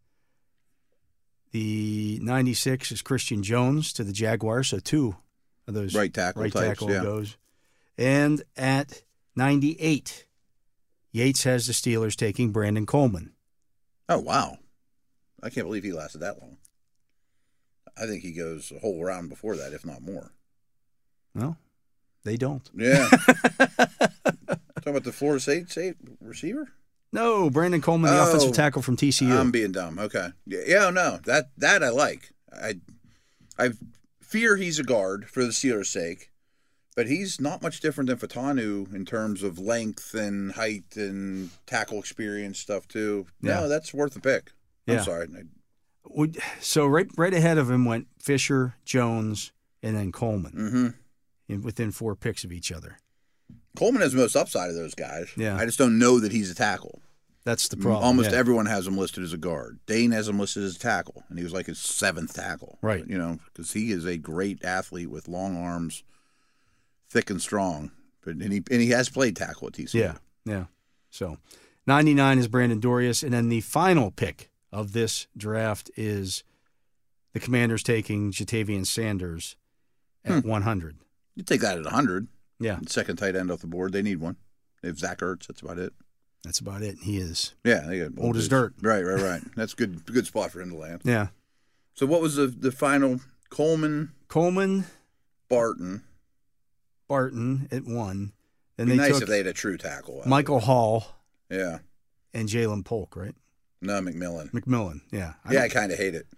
The 96 is Christian Jones to the Jaguars, so two of those right tackle goes. And at 98, Yates has the Steelers taking Brandon Coleman. Oh, wow. I can't believe he lasted that long. I think he goes a whole round before that, if not more. No, they don't. Yeah. Talking about the Florida State receiver? No, Brandon Coleman, the offensive tackle from TCU. I'm being dumb. Okay. Yeah, no, that I like. I fear he's a guard for the Steelers' sake, but he's not much different than Fataanu in terms of length and height and tackle experience stuff too. Yeah. No, that's worth a pick. I'm sorry. So right ahead of him went Fisher, Jones, and then Coleman, within 4 picks of each other. Coleman has the most upside of those guys. Yeah. I just don't know that he's a tackle. That's the problem. Almost everyone has him listed as a guard. Dane has him listed as a tackle, and he was like his 7th tackle. Right. You know, because he is a great athlete with long arms, thick and strong. And he has played tackle at TCU. Yeah. So 99 is Brandon Dorius, and then the final pick of this draft is the Commanders taking Jatavian Sanders at 100. You take that at 100. Yeah. Second tight end off the board. They need one. They have Zach Ertz. That's about it. That's about it. He is they got old as dirt. Right. That's good spot for him to land. Yeah. So what was the final? Coleman, Barton at 1. Then It'd be they nice took if they had a true tackle. Michael Hall. Yeah. And Jalen Polk, right? No, McMillan. Yeah. I kind of hate it.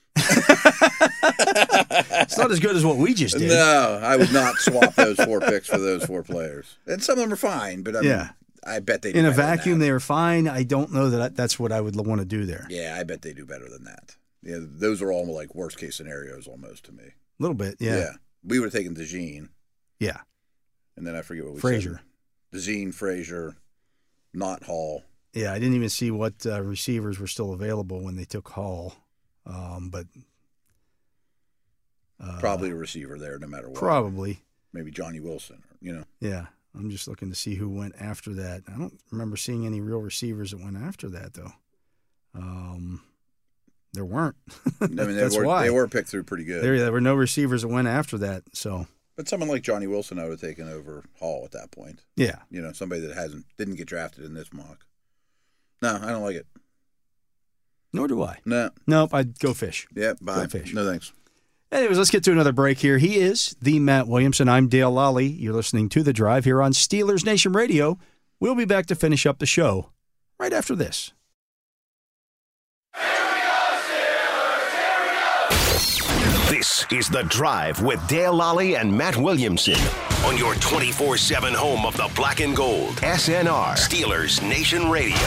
It's not as good as what we just did. No, I would not swap those 4 picks for those 4 players. And some of them are fine, but I bet they do in a better vacuum, than that. they are fine. I don't know that's what I would want to do there. Yeah, I bet they do better than that. Yeah, those are all like worst case scenarios almost to me. A little bit, yeah. Yeah. We would have taken DeJean. Yeah. And then I forget what we Frazier. said. DeJean, Frazier, not Hall. Yeah, I didn't even see what receivers were still available when they took Hall. But probably a receiver there no matter what. Probably. Maybe Johnny Wilson, Yeah. I'm just looking to see who went after that. I don't remember seeing any real receivers that went after that, though. There weren't. That's why. They were picked through pretty good. There were no receivers that went after that. So, but someone like Johnny Wilson, I would have taken over Hall at that point. Yeah. Somebody that didn't get drafted in this mock. No, I don't like it. Nor do I. No. Nope, I'd go Fish. Yeah, bye. Go Fish. No, thanks. Anyways, let's get to another break here. He is the Matt Williamson. I'm Dale Lally. You're listening to The Drive here on Steelers Nation Radio. We'll be back to finish up the show right after this. This is The Drive with Dale Lally and Matt Williamson on your 24/7 home of the black and gold. SNR, Steelers Nation Radio.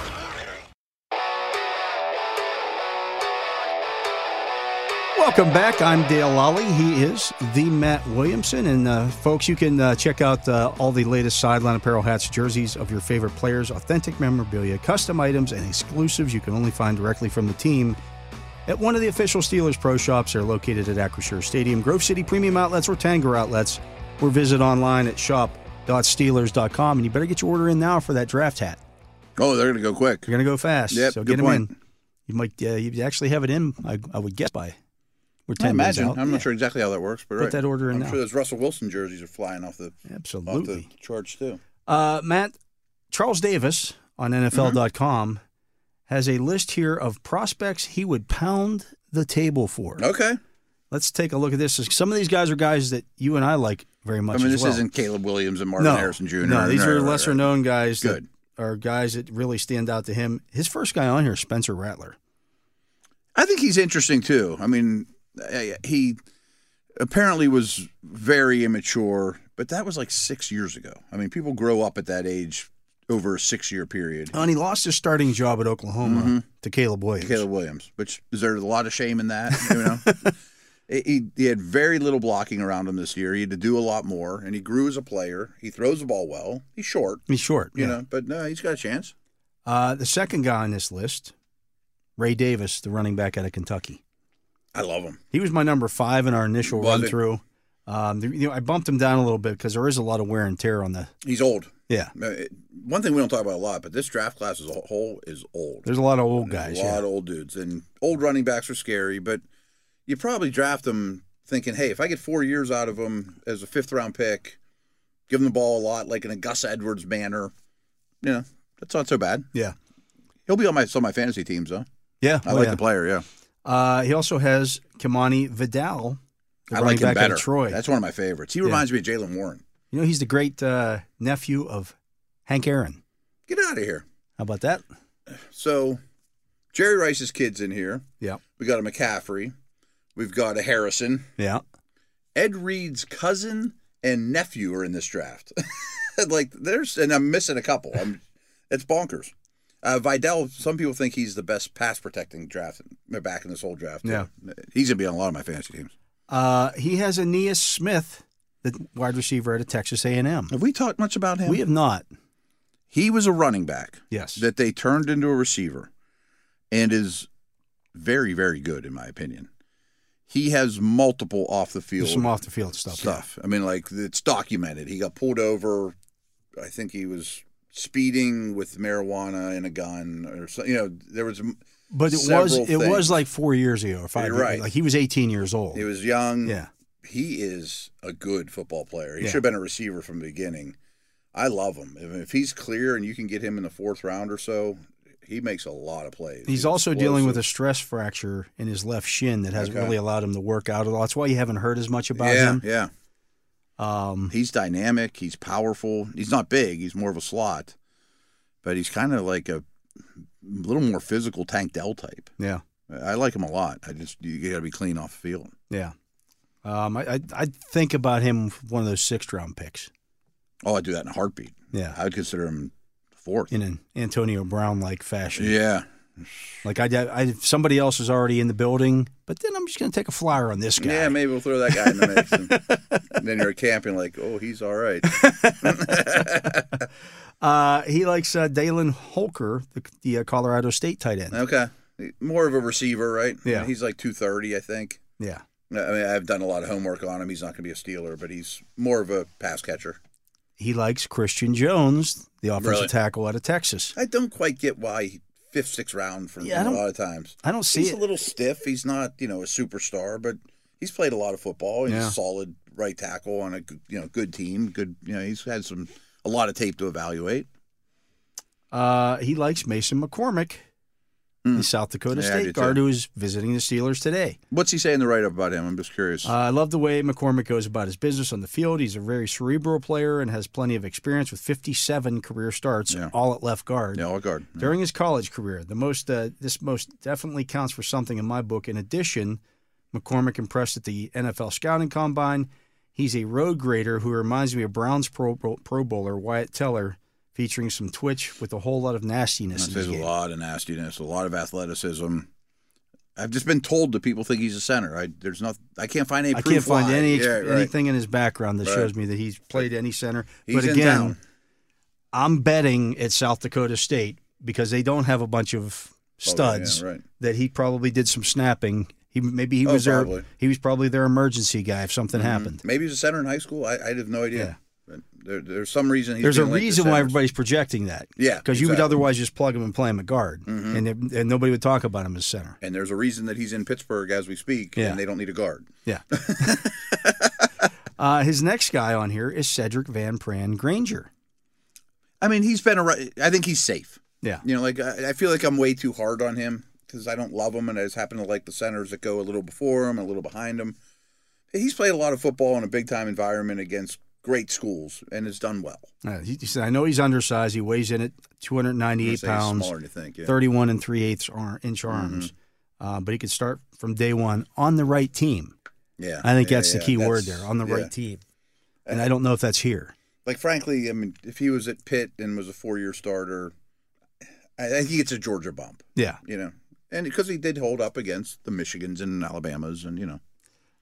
Welcome back. I'm Dale Lally. He is the Matt Williamson. And folks, you can check out all the latest sideline apparel, hats, jerseys of your favorite players, authentic memorabilia, custom items, and exclusives you can only find directly from the team at one of the official Steelers Pro Shops. They're located at Acrisure Stadium, Grove City Premium Outlets, or Tanger Outlets, or visit online at shop.steelers.com. And you better get your order in now for that draft hat. Oh, they're going to go quick. They're going to go fast. Yep, so good get them point. in. You might you actually have it in, I would guess, by we're 10 I minutes imagine. out. I'm not sure exactly how that works, but Put that order in I'm now. sure those Russell Wilson jerseys are flying off the charts too. Matt, Charles Davis on NFL.com has a list here of prospects he would pound the table for. Okay. Let's take a look at this. Some of these guys are guys that you and I like very much. This isn't Caleb Williams and Marvin Harrison Jr. No, these are lesser-known guys. Good. That are guys that really stand out to him. His first guy on here is Spencer Rattler. I think he's interesting too. I mean, he apparently was very immature, but that was like 6 years ago. I mean, people grow up at that age over a 6-year period. And he lost his starting job at Oklahoma to Caleb Williams. Which is there a lot of shame in that? He had very little blocking around him this year. He had to do a lot more, and he grew as a player. He throws the ball well. He's short. He's short, you know, but no, he's got a chance. The second guy on this list, Ray Davis, the running back out of Kentucky. I love him. He was my number 5 in our initial run-through. I bumped him down a little bit because there is a lot of wear and tear on the. He's old. Yeah. One thing we don't talk about a lot, but this draft class as a whole is old. There's a lot of old guys. A lot of old dudes, and old running backs are scary. But you probably draft them thinking, hey, if I get 4 years out of him as a 5th-round pick, give him the ball a lot, like in a Gus Edwards manner, that's not so bad. Yeah. He'll be on some of my fantasy teams, though. Yeah. I like the player, yeah. He also has Kimani Vidal, the I running like him back better. out of Troy. That's one of my favorites. He reminds me of Jaylen Warren. You know, he's the great nephew of Hank Aaron. Get out of here. How about that? So, Jerry Rice's kid's in here. Yeah. We got a McCaffrey. We've got a Harrison. Yeah. Ed Reed's cousin and nephew are in this draft. And I'm missing a couple. It's bonkers. Vidal, some people think he's the best pass protecting back in this whole draft. Yeah. He's going to be on a lot of my fantasy teams. He has Aeneas Smith, the wide receiver out of Texas A&M. Have we talked much about him? We have not. He was a running back. Yes. That they turned into a receiver and is very, very good, in my opinion. He has multiple off-the-field Some off-the-field stuff. Yeah. I mean, it's documented. He got pulled over. I think he was speeding with marijuana and a gun, or something. There was. But it was like 4 years ago or 5 years. Right. Like he was 18 years old. He was young. Yeah. He is a good football player. He should have been a receiver from the beginning. I love him. If he's clear and you can get him in the 4th round or so, he makes a lot of plays. He's also dealing with a stress fracture in his left shin that hasn't really allowed him to work out a lot. That's why you haven't heard as much about him. Yeah. He's dynamic. He's powerful. He's not big. He's more of a slot. But he's kind of like a little more physical Tank Dell type. Yeah. I like him a lot. You got to be clean off the field. Yeah. I think about him one of those 6th-round picks. Oh, I'd do that in a heartbeat. Yeah. I would consider him 4th. In an Antonio Brown-like fashion. Yeah. Like somebody else is already in the building, but then I'm just going to take a flyer on this guy. Yeah, maybe we'll throw that guy in the mix. And then you're at camp and like, oh, he's all right. He likes Dalen Holker, the Colorado State tight end. Okay. More of a receiver, right? Yeah. He's like 230, I think. Yeah. I mean, I've done a lot of homework on him. He's not going to be a Steeler, but he's more of a pass catcher. He likes Christian Jones, the offensive tackle out of Texas. I don't quite get why 5th, 6th round for him a lot of times. I don't see He's a little stiff. He's not, a superstar, but he's played a lot of football. He's a solid right tackle on a good team. Good, he's had a lot of tape to evaluate. He likes Mason McCormick, the South Dakota State guard who is visiting the Steelers today. What's he say in the write-up about him? I'm just curious. I love the way McCormick goes about his business on the field. He's a very cerebral player and has plenty of experience with 57 career starts, all at left guard. Yeah, all at guard. Yeah. During his college career. This most definitely counts for something in my book. In addition, McCormick impressed at the NFL Scouting Combine. He's a road grader who reminds me of Browns Pro Bowler Wyatt Teller, featuring some twitch with a whole lot of nastiness. There's a lot of nastiness, a lot of athleticism. I've just been told that people think he's a center. I can't find any proof. I can't find why. anything in his background that shows me that he's played any center. He's but in again, town. I'm betting at South Dakota State because they don't have a bunch of studs that he probably did some snapping. He was probably their emergency guy if something happened. Maybe he was a center in high school. I have no idea. Yeah. There's some reason. There's a reason why everybody's projecting that. Yeah, because you would otherwise just plug him and play him at guard, and nobody would talk about him as center. And there's a reason that he's in Pittsburgh as we speak, and they don't need a guard. Yeah. His next guy on here is Cedric Van Pran Granger. I mean, he's been I think he's safe. Yeah. I feel like I'm way too hard on him because I don't love him, and I just happen to like the centers that go a little before him, a little behind him. He's played a lot of football in a big-time environment against great schools and has done well. He said, I know he's undersized. He weighs in at 298 pounds, smaller than you think, 31 3/8 arms. But he could start from day one on the right team. Yeah, I think that's the key word there, on the right team. And I don't know if that's here. Like, frankly, I mean, if he was at Pitt and was a 4-year starter, I think it's a Georgia bump. Yeah. And because he did hold up against the Michigans and Alabamas and,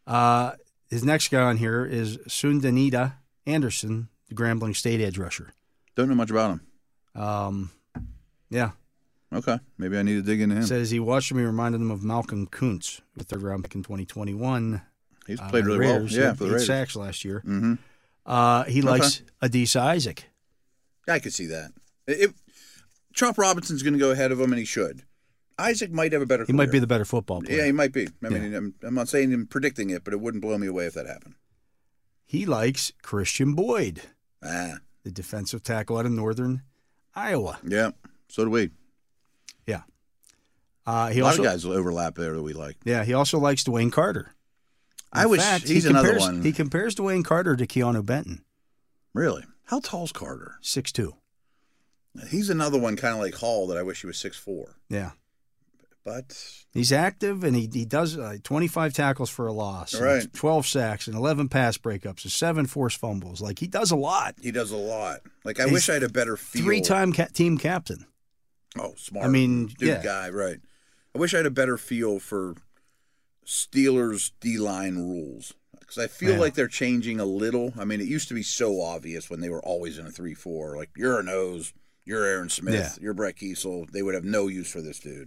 His next guy on here is Sundanita Anderson, the Grambling State edge rusher. Don't know much about him. Yeah. Okay. Maybe I need to dig into him. Says he watched him. He reminded him of Malcolm Kuntz, the third-round pick in 2021. He's played really well. Yeah, for the Raiders. 8 sacks last year. Mm-hmm. He likes Adisa Isaac. I could see that. Chop Robinson's going to go ahead of him, and he should. Isaac might have a better career. He might be the better football player. Yeah, he might be. I mean, I'm not saying I'm predicting it, but it wouldn't blow me away if that happened. He likes Christian Boyd, the defensive tackle out of Northern Iowa. Yeah, so do we. Yeah. A lot of guys will overlap there that we like. Yeah, he also likes Dwayne Carter. In fact, he's another one. He compares Dwayne Carter to Keanu Benton. Really? How tall's Carter? 6'2". He's another one kind of like Hall that I wish he was 6'4". Yeah. But he's active, and he does 25 tackles for a loss, right. 12 sacks, and 11 pass breakups, and 7 forced fumbles. Like, he does a lot. He does a lot. Like, I wish I had a better feel. 3-time team captain. Oh, smart. I mean, guy, right. I wish I had a better feel for Steelers D-line rules. Because I feel like they're changing a little. I mean, it used to be so obvious when they were always in a 3-4. Like, you're a nose, you're Aaron Smith, you're Brett Kiesel. They would have no use for this dude.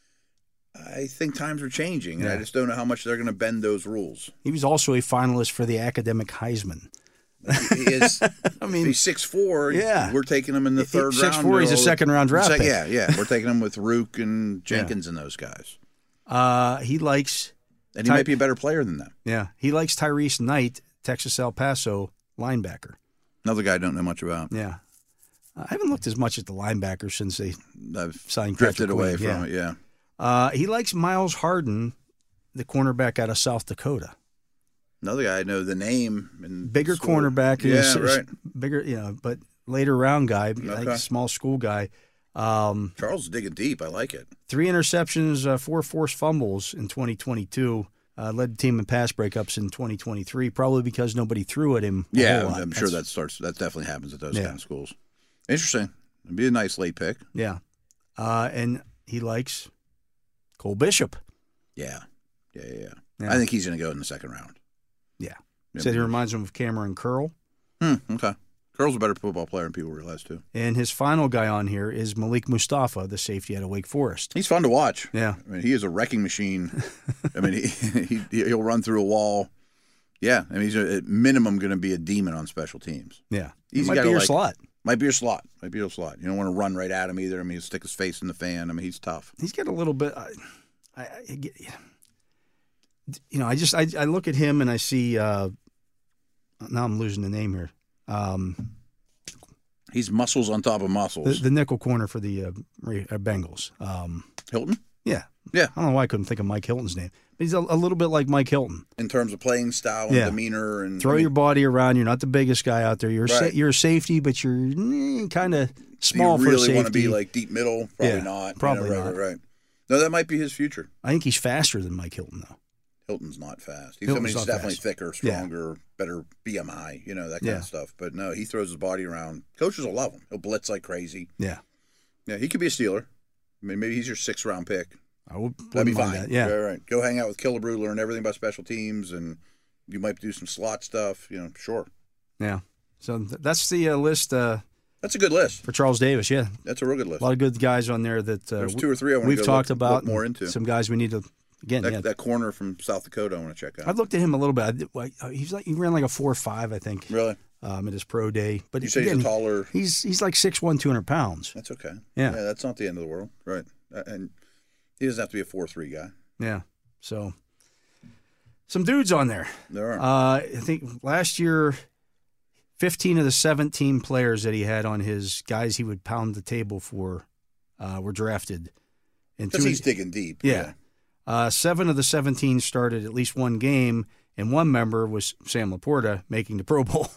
I think times are changing, and I just don't know how much they're going to bend those rules. He was also a finalist for the academic Heisman. He is. I mean, he's 6'4". We're taking him in the third round. 6'4". He's a second-round draft pick. Yeah. We're taking him with Rook and Jenkins and those guys. He likes, and he might be a better player than them. Yeah, he likes Tyrese Knight, Texas El Paso linebacker. Another guy I don't know much about. Yeah, I haven't looked as much at the linebackers since I've signed. Drifted away from it. Yeah. He likes Miles Harden, the cornerback out of South Dakota. Another guy I know the name. And bigger cornerback. Right. Bigger, but later round guy, like a small school guy. Charles is digging deep. I like it. 3 interceptions, 4 forced fumbles in 2022. Led the team in pass breakups in 2023, probably because nobody threw at him. I'm sure that definitely happens at those kind of schools. Interesting. It'd be a nice late pick. Yeah. And he likes Cole Bishop. Yeah. I think he's going to go in the second round. Yeah. Said he reminds him of Cameron Curl. Okay. Curl's a better football player than people realize, too. And his final guy on here is Malik Mustafa, the safety out of Wake Forest. He's fun to watch. Yeah. I mean, he is a wrecking machine. I mean, he'll run through a wall. Yeah. I mean, he's at minimum going to be a demon on special teams. Yeah. He might be your slot. Might be your slot. You don't want to run right at him either. I mean, he'll stick his face in the fan. I mean, he's tough. He's got a little bit. I look at him and I see. Now I'm losing the name here. He's muscles on top of muscles. The nickel corner for the Bengals. Hilton? Yeah. Yeah. I don't know why I couldn't think of Mike Hilton's name. But he's a little bit like Mike Hilton. In terms of playing style and demeanor. And Throw your body around. You're not the biggest guy out there. You're you're a safety, but you're kind of small for safety. Do you really want to be like deep middle? Probably not. Probably not. Right. No, that might be his future. I think he's faster than Mike Hilton, though. Hilton's not fast. He's definitely thicker, stronger, better BMI, that kind of stuff. But no, he throws his body around. Coaches will love him. He'll blitz like crazy. Yeah. Yeah, he could be a Steeler. I mean, maybe he's your 6th-round pick. That'd be fine. Yeah. Right. Go hang out with Killebrew, learn everything about special teams, and you might do some slot stuff. Sure. Yeah. So that's the list. That's a good list for Charles Davis. Yeah, that's a real good list. A lot of good guys on there that there's 2 or 3 I want we've talked about. Look more into some guys we need to that corner from South Dakota. I want to check out. I've looked at him a little bit. He ran like a 4.5, I think. Really? At his pro day. But you say he's taller. He's like 6'1", 200 pounds. That's okay. Yeah, that's not the end of the world, right? And he doesn't have to be a 4.3 guy. Yeah. So some dudes on there. There are. I think last year, 15 of the 17 players that he had on his guys he would pound the table for were drafted. Because he's digging deep. Yeah. 7 of the 17 started at least one game, and one member was Sam Laporta making the Pro Bowl.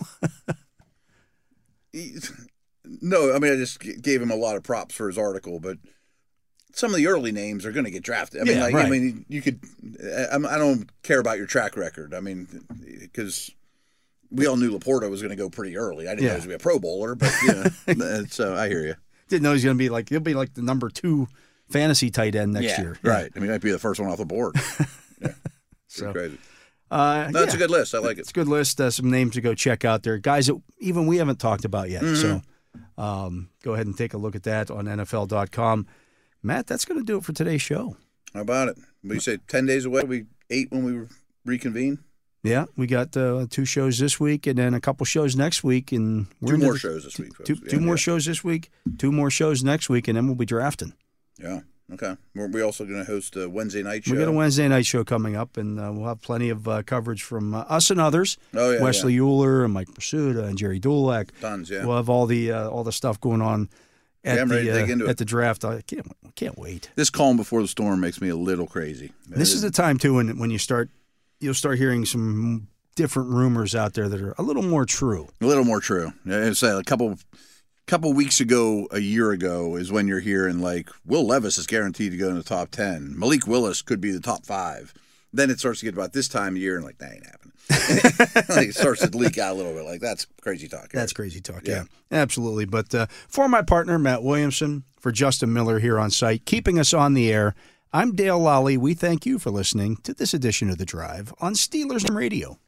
No, I mean, I just gave him a lot of props for his article, but some of the early names are going to get drafted. I mean, right. I mean, you could. I don't care about your track record. I mean, because we all knew Laporta was going to go pretty early. I didn't know he was going to be a Pro Bowler, but so I hear you. Didn't know he's going to be like he'll be like the number 2 fantasy tight end next year. Right. I mean, he might be the first one off the board. Yeah. So crazy. That's a good list. I like it. It's a good list. Some names to go check out there. Guys that even we haven't talked about yet. So go ahead and take a look at that on NFL.com. Matt, that's going to do it for today's show. How about it? You say 10 days away? We 8 when we reconvene? Yeah, we got 2 shows this week and then a couple shows next week. And two more shows this week. Two more shows this week, 2 more shows next week, and then we'll be drafting. Yeah. Okay. We're also going to host a Wednesday night show. We got a Wednesday night show coming up, and we'll have plenty of coverage from us and others. Oh yeah, Wesley Euler and Mike Pursuta and Jerry Dulac. Tons, yeah. We'll have all the stuff going on at the draft. I can't wait. This calm before the storm makes me a little crazy. This is the time too when you'll start hearing some different rumors out there that are a little more true. A little more true. It's a couple weeks ago, a year ago, is when you're hearing like Will Levis is guaranteed to go in the top 10. Malik Willis could be the top 5. Then it starts to get about this time of year and like that ain't happening. Like it starts to leak out a little bit. Like that's crazy talk. Right? That's crazy talk. Yeah, absolutely. But for my partner Matt Williamson, for Justin Miller here on site, keeping us on the air, I'm Dale Lally. We thank you for listening to this edition of The Drive on Steelers Radio.